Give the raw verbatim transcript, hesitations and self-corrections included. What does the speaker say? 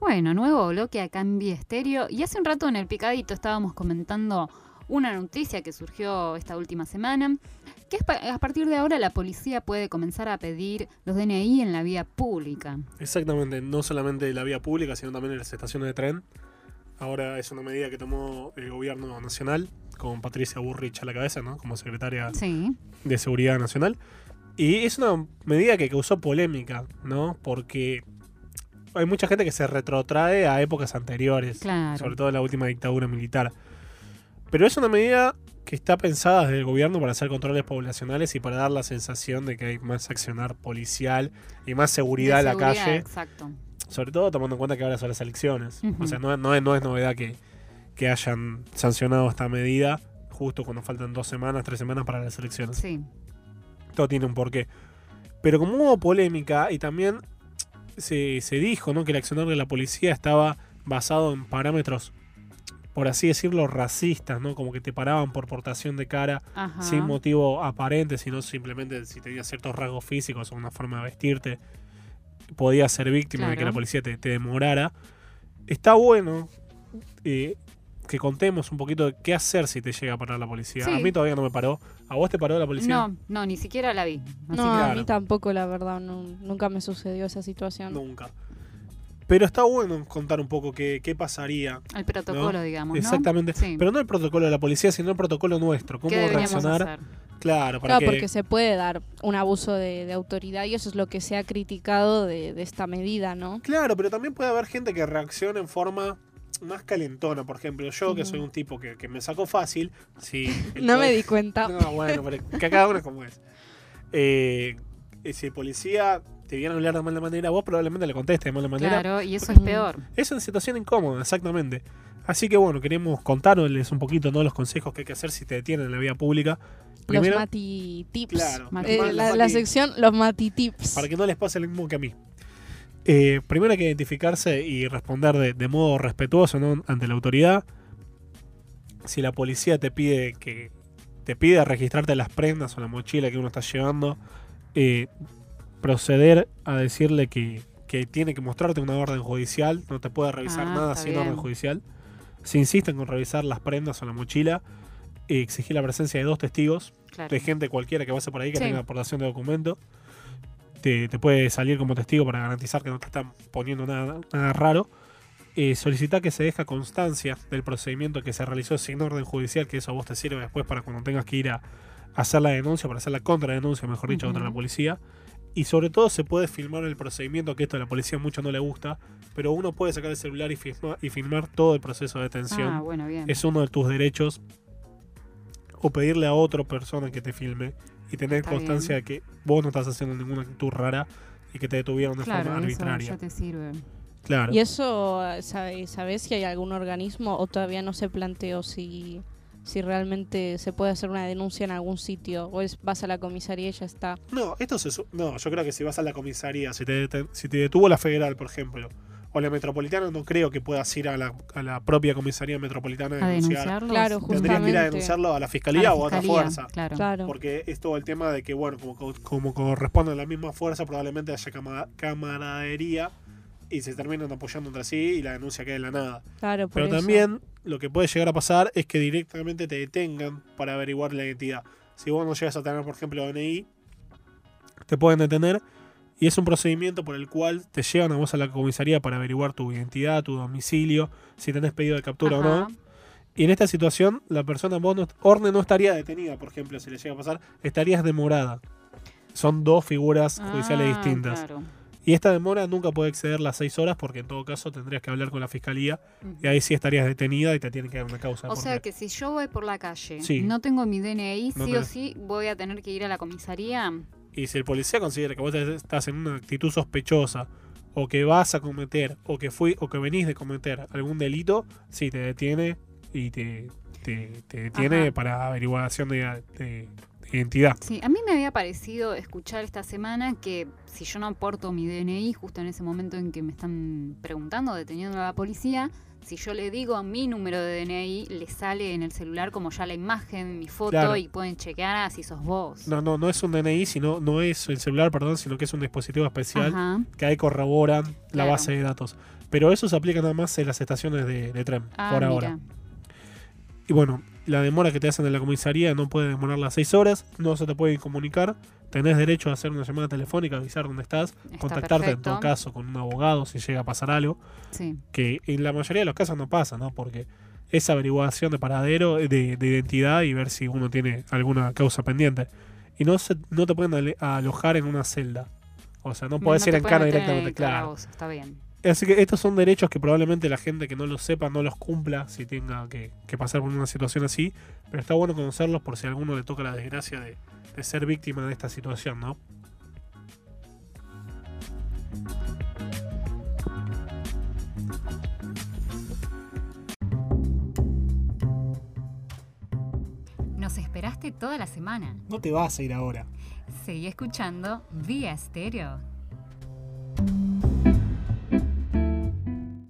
Bueno, nuevo bloque acá en Vía Estéreo. Y hace un rato en el Picadito estábamos comentando una noticia que surgió esta última semana, que es pa- a partir de ahora la policía puede comenzar a pedir los D N I en la vía pública. Exactamente, no solamente la vía pública, sino también en las estaciones de tren. Ahora es una medida que tomó el gobierno nacional, con Patricia Bullrich a la cabeza, ¿no? Como secretaria Sí. de Seguridad Nacional. Y es una medida que causó polémica, ¿no? Porque hay mucha gente que se retrotrae a épocas anteriores, Claro. sobre todo en la última dictadura militar. Pero es una medida que está pensada desde el gobierno para hacer controles poblacionales y para dar la sensación de que hay más accionar policial y más seguridad De en la seguridad, calle. Exacto. Sobre todo tomando en cuenta que ahora son las elecciones. Ujú. O sea, no, no, es, no es novedad que, que hayan sancionado esta medida justo cuando faltan dos semanas, tres semanas para las elecciones. Sí. Todo tiene un porqué. Pero como hubo polémica y también se, se dijo, ¿no?, que el accionar de la policía estaba basado en parámetros, por así decirlo, racistas, ¿no? Como que te paraban por portación de cara Ajá. sin motivo aparente, sino simplemente si tenías ciertos rasgos físicos o una forma de vestirte, podías ser víctima de que Claro. la policía te, te demorara. Está bueno eh, que contemos un poquito de qué hacer si te llega a parar la policía. Sí. A mí todavía no me paró. ¿A vos te paró la policía? No, no, ni siquiera la vi. Así No, que- a Claro. mí tampoco, la verdad. No, nunca me sucedió esa situación. Nunca. Pero está bueno contar un poco qué, qué pasaría. el protocolo, ¿no? digamos, ¿no? Exactamente. Sí. Pero no el protocolo de la policía, sino el protocolo nuestro. ¿Cómo ¿Qué deberíamos reaccionar? hacer? Claro, para Claro, que... porque se puede dar un abuso de, de autoridad y eso es lo que se ha criticado de, de esta medida, ¿no? Claro, pero también puede haber gente que reaccione en forma más calentona. Por ejemplo, yo que Ujú. soy un tipo que, que me sacó fácil. Si el No me poder- di cuenta. No, bueno, pero que cada uno es como es. Eh, si el policía te viene a hablar de mala manera, vos probablemente le contestes de mala manera. Claro, y eso es Ujú. peor. Es una situación incómoda, exactamente. Así que bueno, queremos contarles un poquito, ¿no?, los consejos que hay que hacer si te detienen en la vía pública. Primero, Los Mati Tips. claro, Mati- Eh, los la, Mati- la sección Los Mati Tips. para que no les pase lo mismo que a mí. Eh, primero hay que identificarse y responder de, de modo respetuoso, ¿no?, ante la autoridad. Si la policía te pide que te pide registrarte las prendas o la mochila que uno está llevando, eh, proceder a decirle que, que tiene que mostrarte una orden judicial, no te puede revisar Ah, nada está sin bien. orden judicial. Si insisten con revisar las prendas o la mochila, eh, exigir la presencia de dos testigos, Claro. de gente cualquiera que pase por ahí que Sí. tenga aportación de documento. Te, te puede salir como testigo para garantizar que no te están poniendo nada, nada raro. Eh, solicitar que se deja constancia del procedimiento que se realizó sin orden judicial, que eso a vos te sirve después para cuando tengas que ir a, a hacer la denuncia, para hacer la contradenuncia, mejor dicho, Ujú. contra la policía. Y sobre todo se puede filmar el procedimiento, que esto a la policía mucho no le gusta, pero uno puede sacar el celular y, filma- y filmar todo el proceso de detención. Ah, bueno, bien. Es uno de tus derechos. O pedirle a otra persona que te filme y tener Está constancia bien. de que vos no estás haciendo ninguna actitud rara y que te detuvieron de Claro, forma eso arbitraria. ya te sirve. Claro. ¿Y eso, sabe- sabés si hay algún organismo o todavía no se planteó si, si realmente se puede hacer una denuncia en algún sitio? ¿O es vas a la comisaría y ya está? No, esto se su- no, yo creo que si vas a la comisaría, si te, te- si te detuvo la federal, por ejemplo, o la metropolitana, no creo que puedas ir a la, a la propia comisaría metropolitana a ¿A denunciar. denunciarlos? Claro, Tendrías que ir a justamente. denunciarlo a la A fiscalía la o a otra fiscalía, fuerza. Claro. Claro. Porque es todo el tema de que, bueno, como, como, como corresponde a la misma fuerza, probablemente haya cama- camaradería y se terminan apoyando entre sí y la denuncia queda en la nada. Claro, por Pero eso. también lo que puede llegar a pasar es que directamente te detengan para averiguar la identidad. Si vos no llegas a tener, por ejemplo, D N I, te pueden detener y es un procedimiento por el cual te llevan a vos a la comisaría para averiguar tu identidad, tu domicilio, si tenés pedido de captura o Ajá. no. Y en esta situación, la persona, vos no, Orne no estaría detenida, por ejemplo, si le llega a pasar, estarías demorada. Son dos figuras judiciales Ah, distintas. Claro. Y esta demora nunca puede exceder las seis horas porque en todo caso tendrías que hablar con la fiscalía y ahí sí estarías detenida y te tienen que dar una causa. O ¿Por sea qué? que si yo voy por la calle, Sí. no tengo mi D N I, No sí o tenés. sí voy a tener que ir a la comisaría. Y si el policía considera que vos estás en una actitud sospechosa o que vas a cometer o que fui o que venís de cometer algún delito, sí te detiene y te, te, te detiene Ajá. para averiguación de, de- de identidad. Sí, a mí me había parecido escuchar esta semana que si yo no aporto mi D N I justo en ese momento en que me están preguntando, deteniendo a la policía, si yo le digo mi número de D N I, le sale en el celular como ya la imagen, mi foto, Claro. y pueden chequear ah, si sos vos. No, no, no es un D N I, sino, no es el celular, perdón, sino que es un dispositivo especial Ajá. que ahí corroboran la Claro. base de datos. Pero eso se aplica nada más en las estaciones de, de tren, Ah, por mira. ahora. Y bueno, la demora que te hacen en la comisaría no puede demorar las seis horas, no se te puede comunicar, tenés derecho a hacer una llamada telefónica, avisar dónde estás, Está contactarte en perfecto. todo caso con un abogado si llega a pasar algo, Sí. que en la mayoría de los casos no pasa, ¿no? Porque es averiguación de paradero, de, de identidad y ver si uno tiene alguna causa pendiente. Y no, se, no te pueden ale- alojar en una celda. O sea, no podés No ir te en pueden cana meter en directamente, el claro. calabozo, está bien. Así que estos son derechos que probablemente la gente que no los sepa no los cumpla si tenga que, que pasar por una situación así. Pero está bueno conocerlos por si a alguno le toca la desgracia de, de ser víctima de esta situación, ¿no? Nos esperaste toda la semana. No te vas a ir ahora. Seguí escuchando Vía Estéreo.